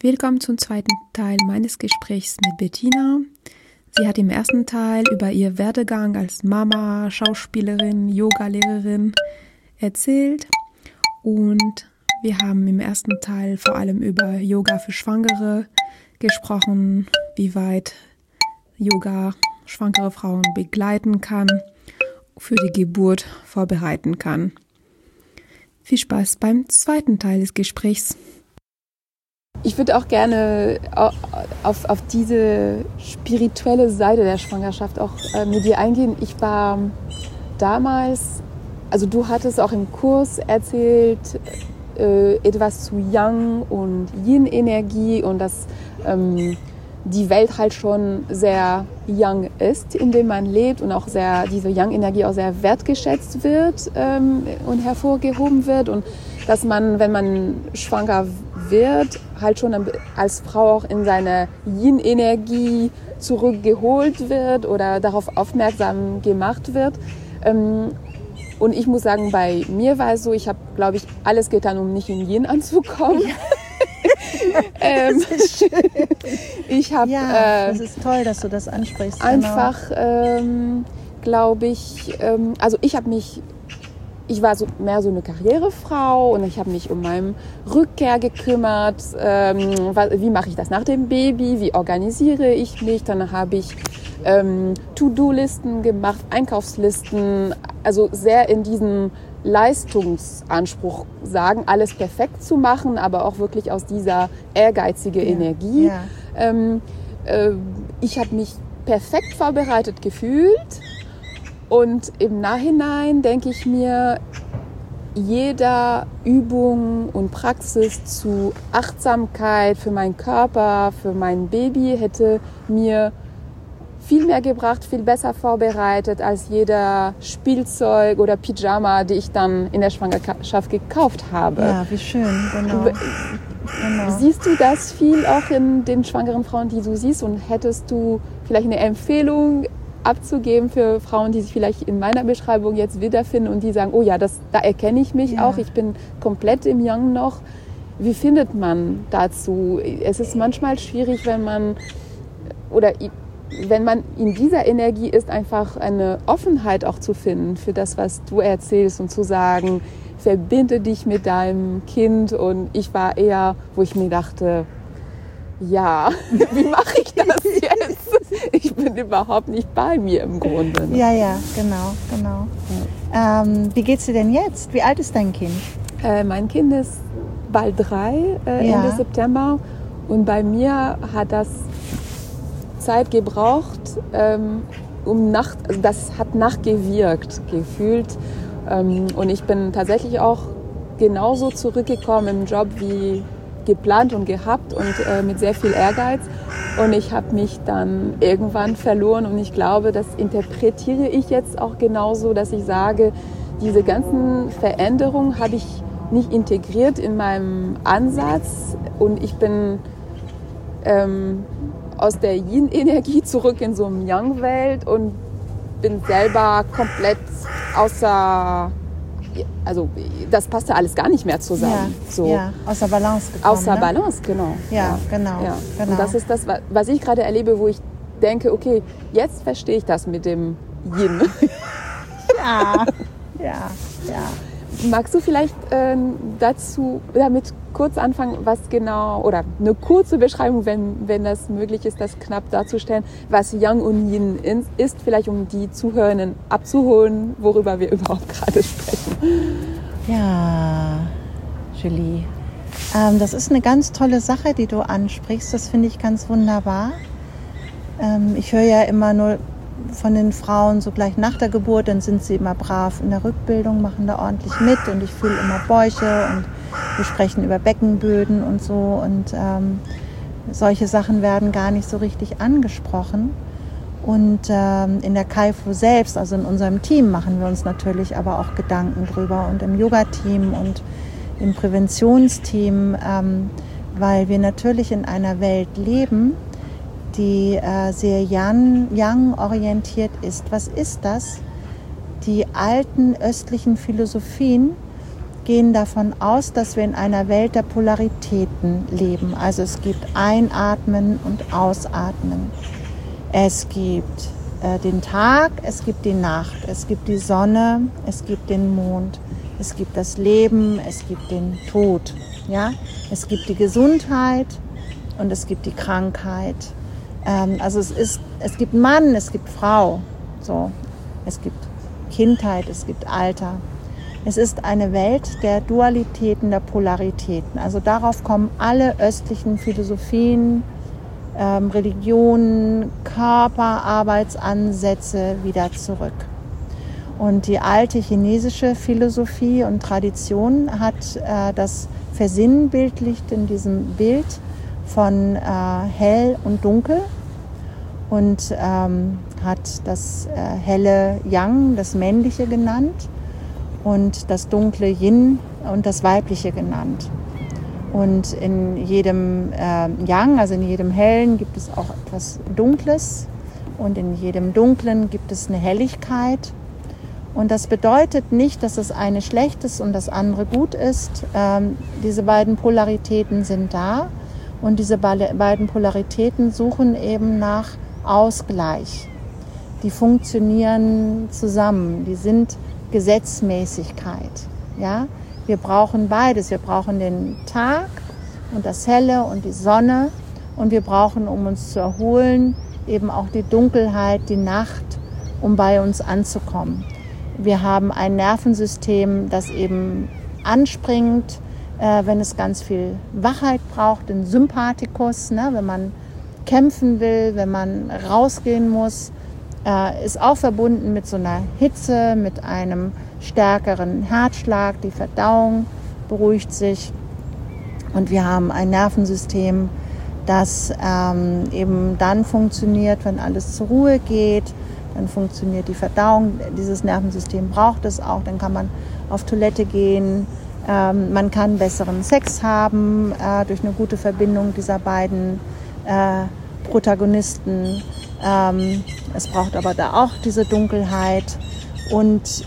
Willkommen zum zweiten Teil meines Gesprächs mit Bettina. Sie hat im ersten Teil über ihr Werdegang als Mama, Schauspielerin, Yogalehrerin erzählt und wir haben im ersten Teil vor allem über Yoga für Schwangere gesprochen, wie weit Yoga schwangere Frauen begleiten kann, für die Geburt vorbereiten kann. Viel Spaß beim zweiten Teil des Gesprächs. Ich würde auch gerne auf diese spirituelle Seite der Schwangerschaft auch mit dir eingehen. Ich war damals, also du hattest auch im Kurs erzählt, etwas zu Yang und Yin-Energie und dass die Welt halt schon sehr Yang ist, in dem man lebt und auch sehr, diese Yang-Energie auch sehr wertgeschätzt wird und hervorgehoben wird und dass man, wenn man schwanger wird, halt schon als Frau auch in seine Yin-Energie zurückgeholt wird oder darauf aufmerksam gemacht wird. Und ich muss sagen, bei mir war es so, ich habe, glaube ich, alles getan, um nicht in Yin anzukommen. Das ist schön. Ich habe das ist toll, dass du das ansprichst. Einfach, glaube ich, also ich war mehr so eine Karrierefrau und ich habe mich um meine Rückkehr gekümmert. Wie mache ich das nach dem Baby? Wie organisiere ich mich? Dann habe ich To-Do-Listen gemacht, Einkaufslisten, also sehr in diesem Leistungsanspruch sagen, alles perfekt zu machen, aber auch wirklich aus dieser ehrgeizigen Energie. Ja. Ich habe mich perfekt vorbereitet gefühlt. Und im Nachhinein denke ich mir, jede Übung und Praxis zu Achtsamkeit für meinen Körper, für mein Baby hätte mir viel mehr gebracht, viel besser vorbereitet als jeder Spielzeug oder Pyjama, die ich dann in der Schwangerschaft gekauft habe. Ja, wie schön, genau. Siehst du das viel auch in den schwangeren Frauen, die du siehst? Und hättest du vielleicht eine Empfehlung abzugeben für Frauen, die sich vielleicht in meiner Beschreibung jetzt wiederfinden und die sagen, oh ja, da erkenne ich mich auch, ich bin komplett im Yang noch. Wie findet man dazu? Es ist manchmal schwierig, wenn man in dieser Energie ist, einfach eine Offenheit auch zu finden für das, was du erzählst und zu sagen, verbinde dich mit deinem Kind. Und ich war eher, wo ich mir dachte, ja, wie mache ich das jetzt? Ich bin überhaupt nicht bei mir im Grunde. Ne? Ja, genau. Ja. Wie geht's dir denn jetzt? Wie alt ist dein Kind? Mein Kind ist bald 3, Ende September. Und bei mir hat das Zeit gebraucht, das hat nachgewirkt, gefühlt. Und ich bin tatsächlich auch genauso zurückgekommen im Job wie geplant und gehabt und mit sehr viel Ehrgeiz. Und ich habe mich dann irgendwann verloren und ich glaube, das interpretiere ich jetzt auch genauso, dass ich sage, diese ganzen Veränderungen habe ich nicht integriert in meinem Ansatz und ich bin aus der Yin-Energie zurück in so eine Yang-Welt und bin selber komplett also das passte alles gar nicht mehr zusammen. Außer Balance gekommen. Außer Balance, genau. Ja. Und das ist das, was ich gerade erlebe, wo ich denke, okay, jetzt verstehe ich das mit dem Yin. Ja. Magst du vielleicht damit kurz anfangen, was genau, oder eine kurze Beschreibung, wenn das möglich ist, das knapp darzustellen, was Yang und Yin ist, vielleicht um die Zuhörenden abzuholen, worüber wir überhaupt gerade sprechen. Ja, Julie, das ist eine ganz tolle Sache, die du ansprichst. Das finde ich ganz wunderbar. Ich höre ja immer nur von den Frauen so gleich nach der Geburt, dann sind sie immer brav in der Rückbildung, machen da ordentlich mit und ich fühle immer Bäuche und wir sprechen über Beckenböden und so und solche Sachen werden gar nicht so richtig angesprochen. Und in der KAIFO selbst, also in unserem Team, machen wir uns natürlich aber auch Gedanken drüber und im Yoga-Team und im Präventionsteam, weil wir natürlich in einer Welt leben, die sehr Yang-orientiert ist. Was ist das? Die alten östlichen Philosophien gehen davon aus, dass wir in einer Welt der Polaritäten leben. Also es gibt Einatmen und Ausatmen. Es gibt den Tag, es gibt die Nacht, es gibt die Sonne, es gibt den Mond, es gibt das Leben, es gibt den Tod. Ja? Es gibt die Gesundheit und es gibt die Krankheit. Also es gibt Mann, es gibt Frau. So. Es gibt Kindheit, es gibt Alter. Es ist eine Welt der Dualitäten, der Polaritäten. Also darauf kommen alle östlichen Philosophien, Religionen, Körperarbeitsansätze wieder zurück. Und die alte chinesische Philosophie und Tradition hat das versinnbildlicht in diesem Bild von hell und dunkel und hat das helle Yang, das Männliche genannt, und das dunkle Yin und das Weibliche genannt. Und in jedem Yang, also in jedem Hellen, gibt es auch etwas Dunkles und in jedem Dunklen gibt es eine Helligkeit. Und das bedeutet nicht, dass das eine schlecht ist und das andere gut ist. Diese beiden Polaritäten sind da und diese beiden Polaritäten suchen eben nach Ausgleich. Die funktionieren zusammen, die sind Gesetzmäßigkeit. Ja? Wir brauchen beides. Wir brauchen den Tag und das Helle und die Sonne und wir brauchen, um uns zu erholen, eben auch die Dunkelheit, die Nacht, um bei uns anzukommen. Wir haben ein Nervensystem, das eben anspringt, wenn es ganz viel Wachheit braucht, den Sympathikus, ne? Wenn man kämpfen will, wenn man rausgehen muss, ist auch verbunden mit so einer Hitze, mit einem stärkeren Herzschlag, die Verdauung beruhigt sich und wir haben ein Nervensystem, das eben dann funktioniert, wenn alles zur Ruhe geht, dann funktioniert die Verdauung, dieses Nervensystem braucht es auch, dann kann man auf Toilette gehen, man kann besseren Sex haben durch eine gute Verbindung dieser beiden Protagonisten. Es braucht aber da auch diese Dunkelheit. Und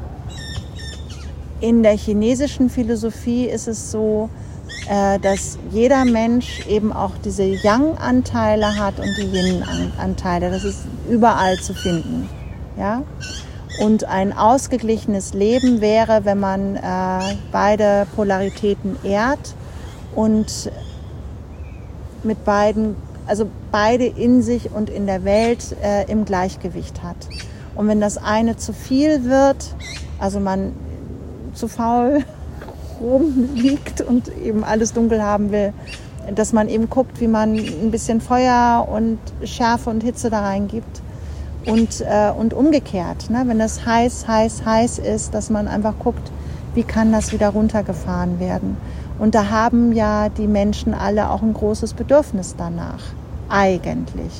in der chinesischen Philosophie ist es so, dass jeder Mensch eben auch diese Yang-Anteile hat und die Yin-Anteile. Das ist überall zu finden. Ja? Und ein ausgeglichenes Leben wäre, wenn man beide Polaritäten ehrt und mit beiden, also beide in sich und in der Welt im Gleichgewicht hat. Und wenn das eine zu viel wird, also man zu faul rumliegt und eben alles dunkel haben will, dass man eben guckt, wie man ein bisschen Feuer und Schärfe und Hitze da reingibt und umgekehrt, ne? Wenn das heiß ist, dass man einfach guckt, wie kann das wieder runtergefahren werden. Und da haben ja die Menschen alle auch ein großes Bedürfnis danach. Eigentlich.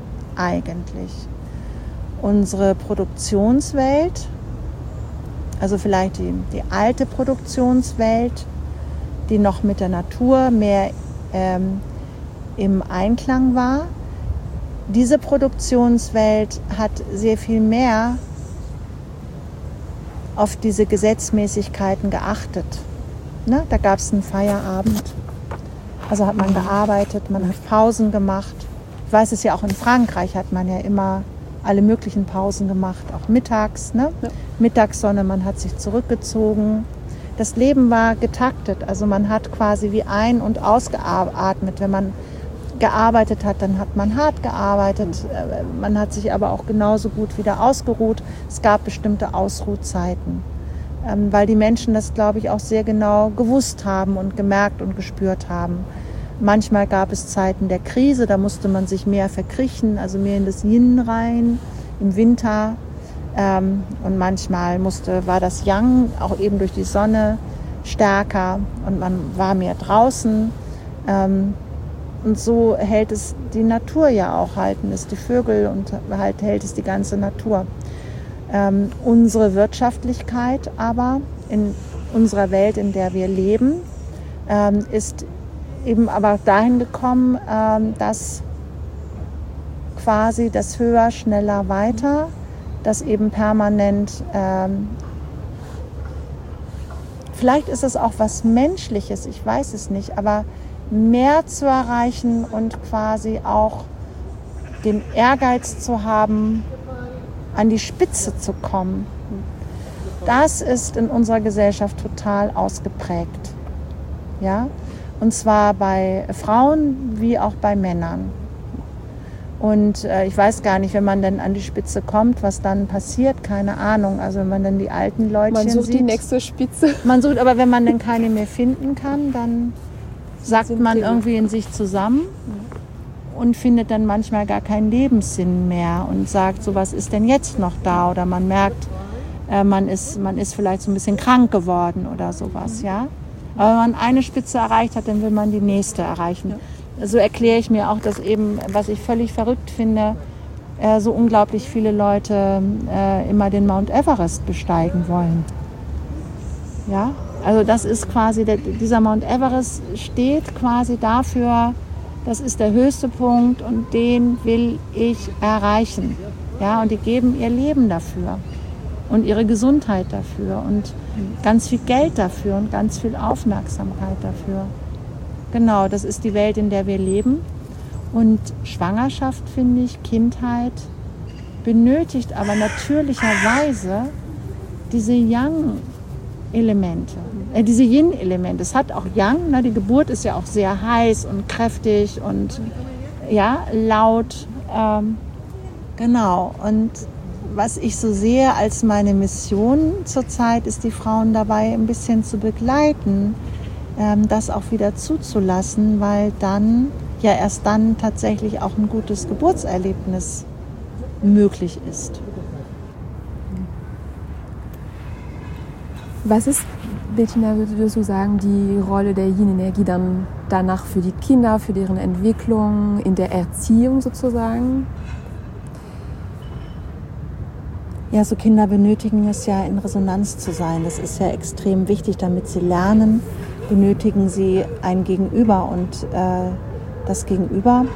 Unsere Produktionswelt, also vielleicht die alte Produktionswelt, die noch mit der Natur mehr im Einklang war, diese Produktionswelt hat sehr viel mehr auf diese Gesetzmäßigkeiten geachtet. Ne? Da gab es einen Feierabend, also hat man gearbeitet, man hat Pausen gemacht. Ich weiß es ja auch in Frankreich hat man ja immer alle möglichen Pausen gemacht, auch mittags, ne? Ja. Mittagssonne, man hat sich zurückgezogen. Das Leben war getaktet, also man hat quasi wie ein- und ausgeatmet. Wenn man gearbeitet hat, dann hat man hart gearbeitet. Man hat sich aber auch genauso gut wieder ausgeruht. Es gab bestimmte Ausruhzeiten, weil die Menschen das, glaube ich, auch sehr genau gewusst haben und gemerkt und gespürt haben. Manchmal gab es Zeiten der Krise, da musste man sich mehr verkriechen, also mehr in das Yin rein, im Winter. Und manchmal war das Yang auch eben durch die Sonne stärker und man war mehr draußen. Und so hält es die Natur ja auch, halten es die Vögel und hält es die ganze Natur. Unsere Wirtschaftlichkeit aber in unserer Welt, in der wir leben, ist eben aber dahin gekommen, dass quasi das Höher, Schneller, Weiter, das eben permanent vielleicht ist es auch was Menschliches, ich weiß es nicht, aber mehr zu erreichen und quasi auch den Ehrgeiz zu haben, an die Spitze zu kommen. Das ist in unserer Gesellschaft total ausgeprägt. Ja? Und zwar bei Frauen wie auch bei Männern. Und ich weiß gar nicht, wenn man dann an die Spitze kommt, was dann passiert, keine Ahnung. Also wenn man dann die alten Leutchen sieht. Man sucht die nächste Spitze. Man sucht, aber wenn man dann keine mehr finden kann, dann sackt man irgendwie in sich zusammen und findet dann manchmal gar keinen Lebenssinn mehr und sagt, so was ist denn jetzt noch da? Oder man merkt, man ist vielleicht so ein bisschen krank geworden oder sowas, ja. Aber wenn man eine Spitze erreicht hat, dann will man die nächste erreichen. So erkläre ich mir auch, dass eben, was ich völlig verrückt finde, so unglaublich viele Leute immer den Mount Everest besteigen wollen. Ja, also das ist quasi, dieser Mount Everest steht quasi dafür, das ist der höchste Punkt und den will ich erreichen. Ja, und die geben ihr Leben dafür und ihre Gesundheit dafür und ganz viel Geld dafür und ganz viel Aufmerksamkeit dafür. Genau, das ist die Welt, in der wir leben. Und Schwangerschaft, finde ich, Kindheit, benötigt aber natürlicherweise diese Yang-Elemente, diese Yin-Elemente. Es hat auch Yang, ne? Die Geburt ist ja auch sehr heiß und kräftig und ja, laut. Genau, und was ich so sehe als meine Mission zurzeit, ist die Frauen dabei ein bisschen zu begleiten, das auch wieder zuzulassen, weil dann, ja erst dann tatsächlich auch ein gutes Geburtserlebnis möglich ist. Was ist, Bettina, würdest du sagen, die Rolle der Yin-Energie dann danach für die Kinder, für deren Entwicklung, in der Erziehung sozusagen? Ja, so Kinder benötigen es ja, in Resonanz zu sein. Das ist ja extrem wichtig, damit sie lernen, benötigen sie ein Gegenüber. Und das Gegenüber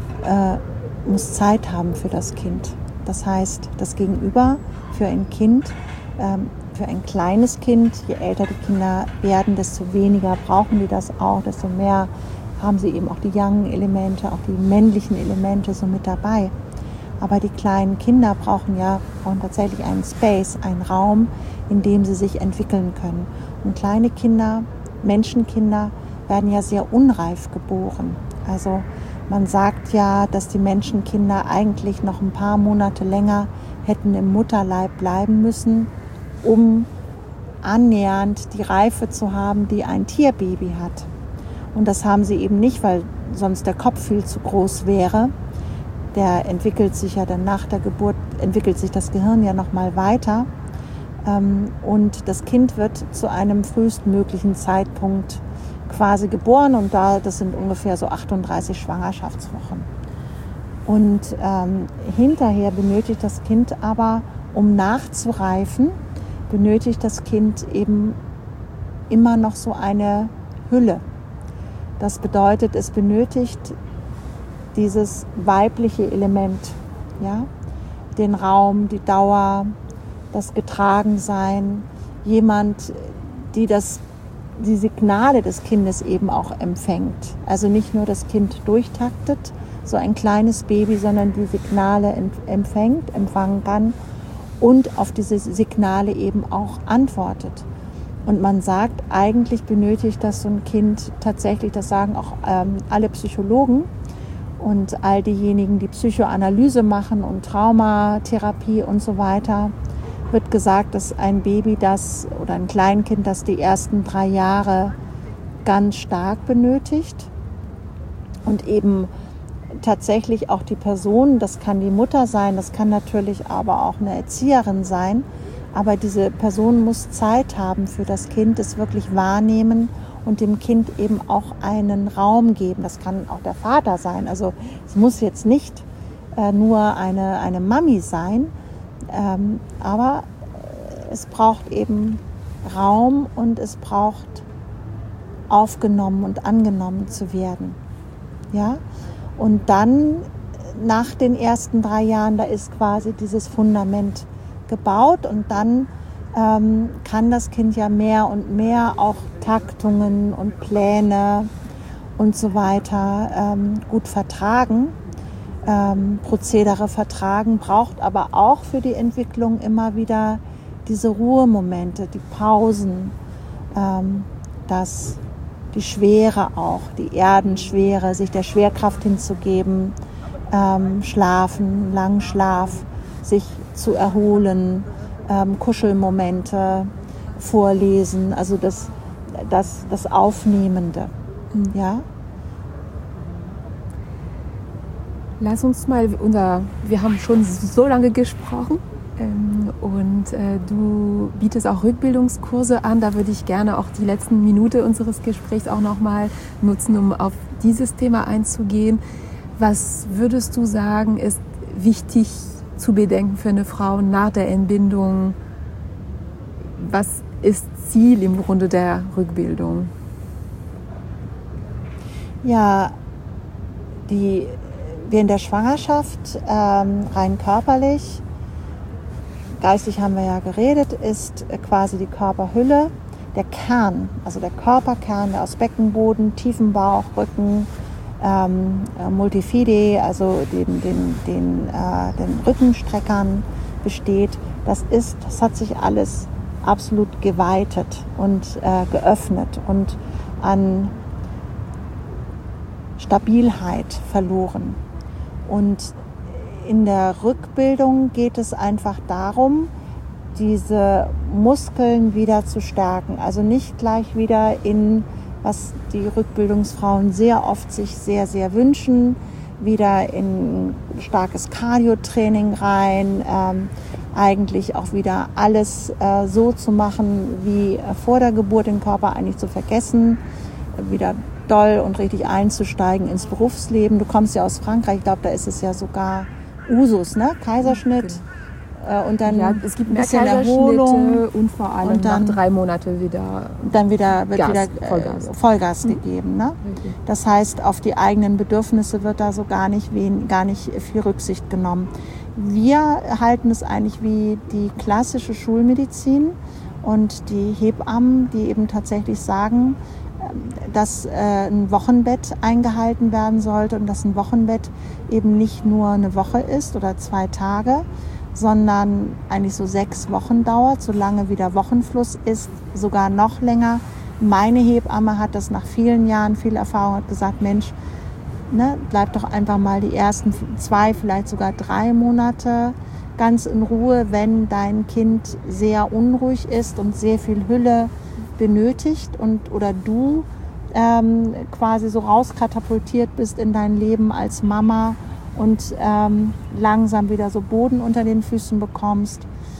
muss Zeit haben für das Kind. Das heißt, das Gegenüber für ein Kind, für ein kleines Kind, je älter die Kinder werden, desto weniger brauchen die das auch, desto mehr haben sie eben auch die Yang-Elemente, auch die männlichen Elemente so mit dabei. Aber die kleinen Kinder brauchen tatsächlich einen Space, einen Raum, in dem sie sich entwickeln können. Und kleine Kinder, Menschenkinder, werden ja sehr unreif geboren. Also man sagt ja, dass die Menschenkinder eigentlich noch ein paar Monate länger hätten im Mutterleib bleiben müssen, um annähernd die Reife zu haben, die ein Tierbaby hat. Und das haben sie eben nicht, weil sonst der Kopf viel zu groß wäre. Der entwickelt sich ja dann nach der Geburt, entwickelt sich das Gehirn ja nochmal weiter. Und das Kind wird zu einem frühestmöglichen Zeitpunkt quasi geboren und das sind ungefähr so 38 Schwangerschaftswochen. Und hinterher benötigt das Kind aber, um nachzureifen, benötigt das Kind eben immer noch so eine Hülle. Das bedeutet, es benötigt dieses weibliche Element, ja? Den Raum, die Dauer, das Getragensein, jemand, die die Signale des Kindes eben auch empfängt. Also nicht nur das Kind durchtaktet, so ein kleines Baby, sondern die Signale empfangen kann und auf diese Signale eben auch antwortet. Und man sagt, eigentlich benötigt das so ein Kind tatsächlich, das sagen auch alle Psychologen und all diejenigen, die Psychoanalyse machen und Traumatherapie und so weiter, wird gesagt, dass ein Baby oder ein Kleinkind, das die ersten 3 Jahre ganz stark benötigt und eben tatsächlich auch die Person, das kann die Mutter sein, das kann natürlich aber auch eine Erzieherin sein, aber diese Person muss Zeit haben für das Kind, es wirklich wahrnehmen und dem Kind eben auch einen Raum geben. Das kann auch der Vater sein, also es muss jetzt nicht nur eine Mami sein, aber es braucht eben Raum und es braucht aufgenommen und angenommen zu werden. Ja? Und dann nach den ersten 3 Jahren, da ist quasi dieses Fundament gebaut und dann kann das Kind ja mehr und mehr auch Taktungen und Pläne und so weiter gut vertragen, Prozedere vertragen, braucht aber auch für die Entwicklung immer wieder diese Ruhemomente, die Pausen, die Schwere auch, die Erdenschwere, sich der Schwerkraft hinzugeben, schlafen, langen Schlaf, sich zu erholen, Kuschelmomente, vorlesen, also das Aufnehmende. Ja? Lass uns mal, wir haben schon so lange gesprochen und du bietest auch Rückbildungskurse an. Da würde ich gerne auch die letzten Minute unseres Gesprächs auch nochmal nutzen, um auf dieses Thema einzugehen. Was würdest du sagen, ist wichtig zu bedenken für eine Frau nach der Entbindung? Was ist Ziel im Grunde der Rückbildung? Ja, wie in der Schwangerschaft, rein körperlich, geistig haben wir ja geredet, ist quasi die Körperhülle, der Kern, also der Körperkern, der aus Beckenboden, tiefen Bauch, Rücken, Multifidi, also den Rückenstreckern besteht. Das hat sich alles absolut geweitet und geöffnet und an Stabilheit verloren. Und in der Rückbildung geht es einfach darum, diese Muskeln wieder zu stärken. Also nicht gleich wieder was die Rückbildungsfrauen sehr oft sich sehr, sehr wünschen, wieder in starkes Cardio-Training rein, eigentlich auch wieder alles so zu machen wie vor der Geburt, den Körper eigentlich zu vergessen, wieder doll und richtig einzusteigen ins Berufsleben. Du kommst ja aus Frankreich, ich glaube, da ist es ja sogar Usus, ne? Kaiserschnitt. Und dann es gibt mehr Kaiserschnitte und vor allem und dann, nach 3 Monaten wird Vollgas gegeben. Ne? Das heißt, auf die eigenen Bedürfnisse wird da so gar nicht viel Rücksicht genommen. Wir halten es eigentlich wie die klassische Schulmedizin und die Hebammen, die eben tatsächlich sagen, dass ein Wochenbett eingehalten werden sollte und dass ein Wochenbett eben nicht nur eine Woche ist oder 2 Tage, sondern eigentlich so 6 Wochen dauert, solange wieder Wochenfluss ist, sogar noch länger. Meine Hebamme hat das nach vielen Jahren, viel Erfahrung, hat gesagt, Mensch, ne, bleib doch einfach mal die ersten 2, vielleicht sogar 3 Monate ganz in Ruhe, wenn dein Kind sehr unruhig ist und sehr viel Hülle benötigt oder du quasi so rauskatapultiert bist in dein Leben als Mama und langsam wieder so Boden unter den Füßen bekommst.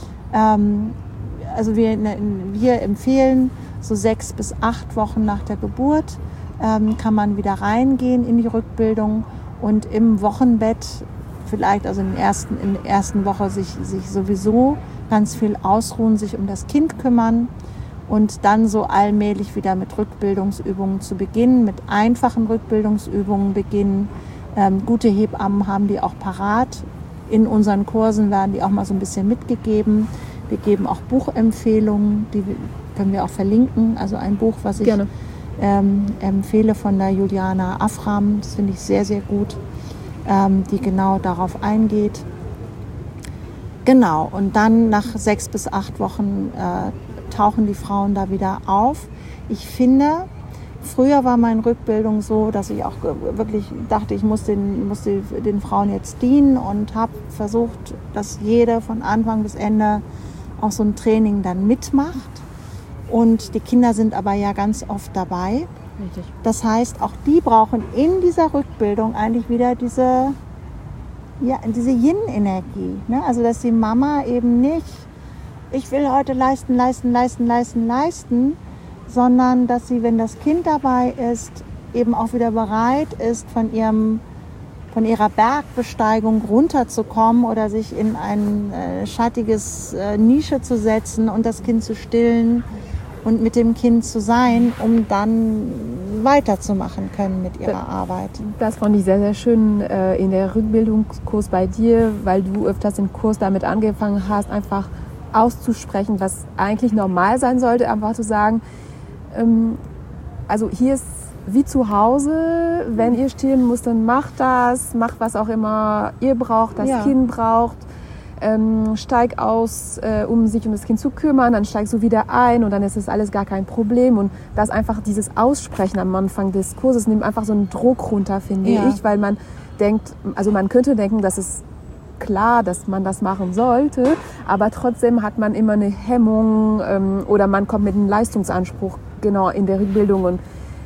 Also wir empfehlen, so 6 bis 8 Wochen nach der Geburt kann man wieder reingehen in die Rückbildung und im Wochenbett vielleicht, also in der ersten Woche sich sowieso ganz viel ausruhen, sich um das Kind kümmern und dann so allmählich wieder mit Rückbildungsübungen zu beginnen, mit einfachen Rückbildungsübungen beginnen. Gute Hebammen haben die auch parat. In unseren Kursen werden die auch mal so ein bisschen mitgegeben. Wir geben auch Buchempfehlungen, die können wir auch verlinken. Also ein Buch, was ich empfehle von der Juliana Afram, das finde ich sehr, sehr gut, die genau darauf eingeht. Genau, und dann nach 6 bis 8 Wochen tauchen die Frauen da wieder auf. Ich finde, früher war meine Rückbildung so, dass ich auch wirklich dachte, ich muss den Frauen jetzt dienen und habe versucht, dass jede von Anfang bis Ende auch so ein Training dann mitmacht. Und die Kinder sind aber ja ganz oft dabei. Richtig. Das heißt, auch die brauchen in dieser Rückbildung eigentlich wieder diese Yin-Energie. Ne? Also, dass die Mama eben nicht, ich will heute leisten, sondern dass sie, wenn das Kind dabei ist, eben auch wieder bereit ist, von ihrer Bergbesteigung runterzukommen oder sich in ein schattiges Nische zu setzen und das Kind zu stillen und mit dem Kind zu sein, um dann weiterzumachen können mit ihrer Arbeit. Das fand ich sehr, sehr schön in der Rückbildungskurs bei dir, weil du öfters den Kurs damit angefangen hast, einfach auszusprechen, was eigentlich normal sein sollte, einfach zu sagen, also hier ist wie zu Hause, wenn ihr stillen müsst, dann macht das, macht was auch immer ihr braucht, das Kind braucht. Steig aus, um sich um das Kind zu kümmern, dann steigst du wieder ein und dann ist das alles gar kein Problem. Und das einfach dieses Aussprechen am Anfang des Kurses nimmt einfach so einen Druck runter, finde ich, weil man denkt, also man könnte denken, dass es klar, dass man das machen sollte, aber trotzdem hat man immer eine Hemmung oder man kommt mit einem Leistungsanspruch genau in der Bildung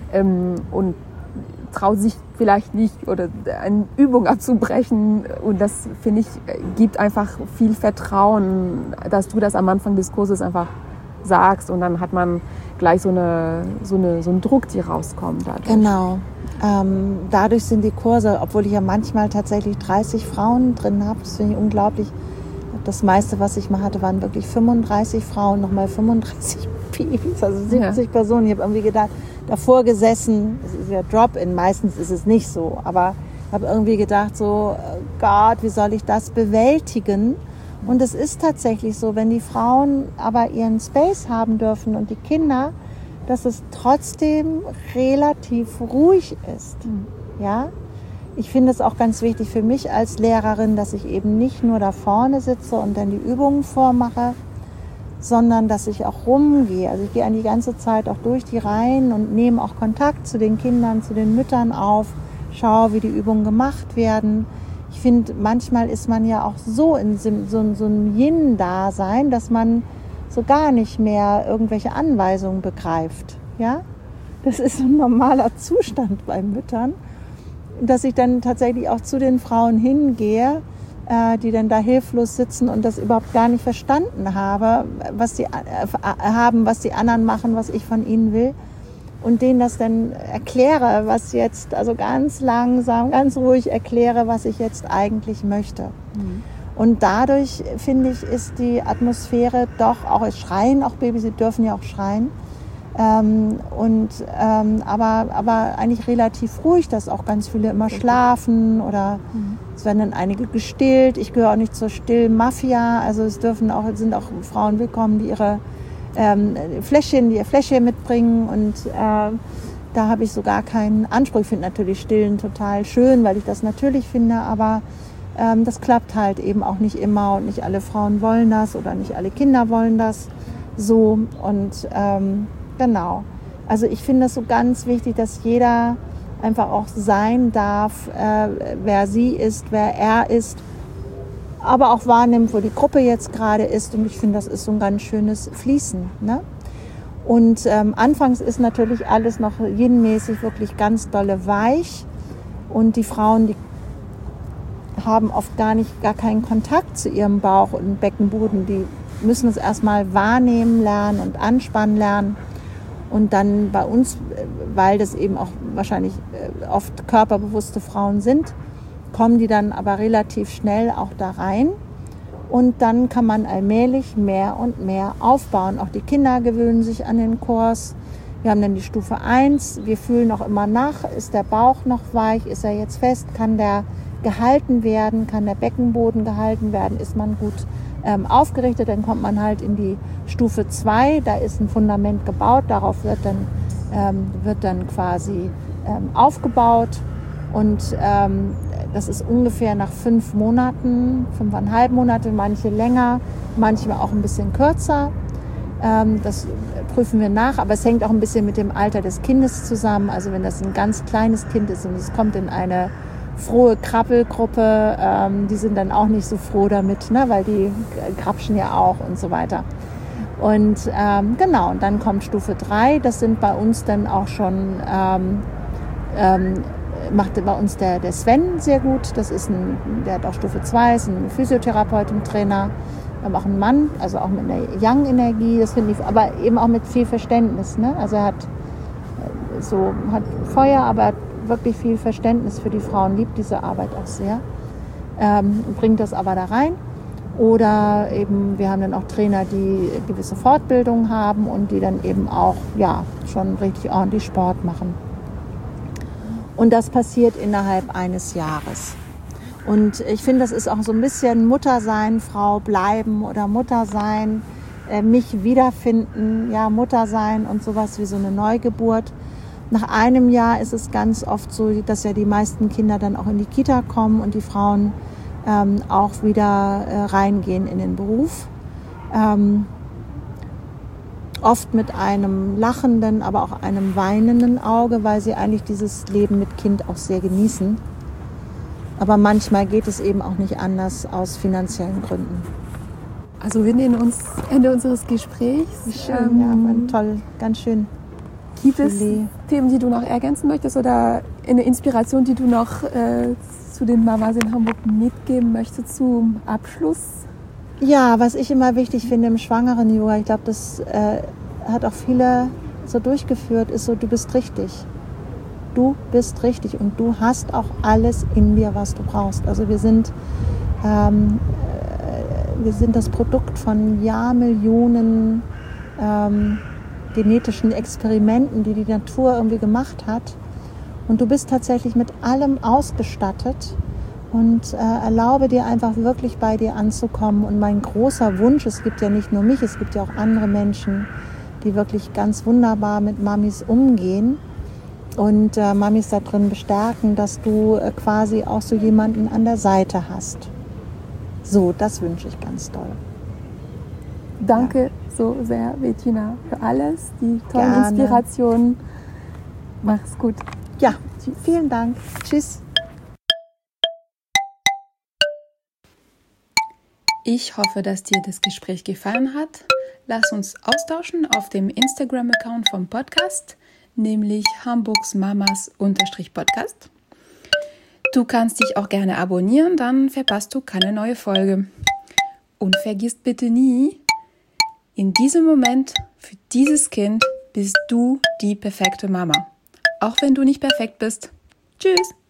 und traut sich vielleicht nicht oder eine Übung abzubrechen und das, finde ich, gibt einfach viel Vertrauen, dass du das am Anfang des Kurses einfach sagst und dann hat man gleich so einen Druck, die rauskommt dadurch. Genau. Dadurch sind die Kurse, obwohl ich ja manchmal tatsächlich 30 Frauen drin habe, das finde ich unglaublich. Das meiste, was ich mal hatte, waren wirklich 35 Frauen, nochmal 35 Babys, also 70 Personen. Ich habe irgendwie gedacht, davor gesessen, das ist ja Drop-in, meistens ist es nicht so, aber ich habe irgendwie gedacht, so Gott, wie soll ich das bewältigen? Und es ist tatsächlich so, wenn die Frauen aber ihren Space haben dürfen und die Kinder, dass es trotzdem relativ ruhig ist. Ja? Ich finde es auch ganz wichtig für mich als Lehrerin, dass ich eben nicht nur da vorne sitze und dann die Übungen vormache, sondern dass ich auch rumgehe. Also ich gehe die ganze Zeit auch durch die Reihen und nehme auch Kontakt zu den Kindern, zu den Müttern auf, schaue, wie die Übungen gemacht werden. Ich finde, manchmal ist man ja auch so in so einem Yin-Dasein, dass man so gar nicht mehr irgendwelche Anweisungen begreift. Ja? Das ist so ein normaler Zustand bei Müttern. Dass ich dann tatsächlich auch zu den Frauen hingehe, die dann da hilflos sitzen und das überhaupt gar nicht verstanden was die anderen machen, was ich von ihnen will. Und denen das dann erkläre, was jetzt, also ganz langsam, ganz ruhig erkläre, was ich jetzt eigentlich möchte. Und dadurch, finde ich, ist die Atmosphäre doch auch, es schreien auch Babys, sie dürfen ja auch schreien, aber eigentlich relativ ruhig, dass auch ganz viele immer schlafen oder es werden dann einige gestillt. Ich gehöre auch nicht zur Still-Mafia, also es sind auch Frauen willkommen, die ihr Fläschchen mitbringen und da habe ich so gar keinen Anspruch. Ich finde natürlich Stillen total schön, weil ich das natürlich finde, aber das klappt halt eben auch nicht immer und nicht alle Frauen wollen das oder nicht alle Kinder wollen das so und genau. Also ich finde es so ganz wichtig, dass jeder einfach auch sein darf, wer sie ist, wer er ist, aber auch wahrnimmt, wo die Gruppe jetzt gerade ist. Und ich finde, das ist so ein ganz schönes Fließen. Ne? Und anfangs ist natürlich alles noch yin-mäßig wirklich ganz dolle weich. Und die Frauen, die haben oft gar keinen Kontakt zu ihrem Bauch und Beckenboden. Die müssen es erstmal wahrnehmen lernen und anspannen lernen. Und dann bei uns, weil das eben auch wahrscheinlich oft körperbewusste Frauen sind, kommen die dann aber relativ schnell auch da rein. Und dann kann man allmählich mehr und mehr aufbauen. Auch die Kinder gewöhnen sich an den Kurs. Wir haben dann die Stufe 1. Wir fühlen auch immer nach, ist der Bauch noch weich, ist er jetzt fest, kann der gehalten werden, kann der Beckenboden gehalten werden, ist man gut aufgerichtet, dann kommt man halt in die Stufe 2, da ist ein Fundament gebaut, darauf wird dann quasi aufgebaut und das ist ungefähr nach 5 Monaten, 5,5 Monate, manche länger, manchmal auch ein bisschen kürzer. Das prüfen wir nach, aber es hängt auch ein bisschen mit dem Alter des Kindes zusammen. Also wenn das ein ganz kleines Kind ist und es kommt in eine frohe Krabbelgruppe, die sind dann auch nicht so froh damit, ne, weil die krapschen ja auch und so weiter. Und genau, und dann kommt Stufe 3, das sind bei uns dann auch schon, macht bei uns der Sven sehr gut, der hat auch Stufe 2, ist ein Physiotherapeut und Trainer, wir haben auch einen Mann, also auch mit einer Yang-Energie, das finde ich, aber eben auch mit viel Verständnis, ne? Also er hat Feuer, aber er hat wirklich viel Verständnis für die Frauen, liebt diese Arbeit auch sehr, bringt das aber da rein. Oder eben, wir haben dann auch Trainer, die gewisse Fortbildungen haben und die dann eben auch schon richtig ordentlich Sport machen. Und das passiert innerhalb eines Jahres. Und ich finde, das ist auch so ein bisschen Muttersein, Frau bleiben oder Muttersein, mich wiederfinden, ja, Muttersein und sowas wie so eine Neugeburt. Nach einem Jahr ist es ganz oft so, dass ja die meisten Kinder dann auch in die Kita kommen und die Frauen auch wieder reingehen in den Beruf. Oft mit einem lachenden, aber auch einem weinenden Auge, weil sie eigentlich dieses Leben mit Kind auch sehr genießen. Aber manchmal geht es eben auch nicht anders aus finanziellen Gründen. Also wir nähern uns Ende unseres Gesprächs. Wie schön, ja, toll, ganz schön. Gibt es Themen, die du noch ergänzen möchtest oder eine Inspiration, die du noch zu den Mamas in Hamburg mitgeben möchtest zum Abschluss? Ja, was ich immer wichtig finde im Schwangeren-Yoga, ich glaube, das hat auch viele so durchgeführt, ist so, du bist richtig. Du bist richtig und du hast auch alles in dir, was du brauchst. Also wir sind das Produkt von Jahrmillionen genetischen Experimenten, die die Natur irgendwie gemacht hat. Und du bist tatsächlich mit allem ausgestattet und erlaube dir einfach wirklich bei dir anzukommen. Und mein großer Wunsch, es gibt ja nicht nur mich, es gibt ja auch andere Menschen, die wirklich ganz wunderbar mit Mamis umgehen und Mamis da drin bestärken, dass du quasi auch so jemanden an der Seite hast. So, das wünsche ich ganz doll. Danke so sehr, Bettina, für alles, die tollen Gerne. Inspirationen. Mach's gut. Ja, vielen Dank. Tschüss. Ich hoffe, dass dir das Gespräch gefallen hat. Lass uns austauschen auf dem Instagram-Account vom Podcast, nämlich hamburgsmamas_podcast. Du kannst dich auch gerne abonnieren, dann verpasst du keine neue Folge. Und vergiss bitte nie, in diesem Moment für dieses Kind bist du die perfekte Mama. Auch wenn du nicht perfekt bist. Tschüss!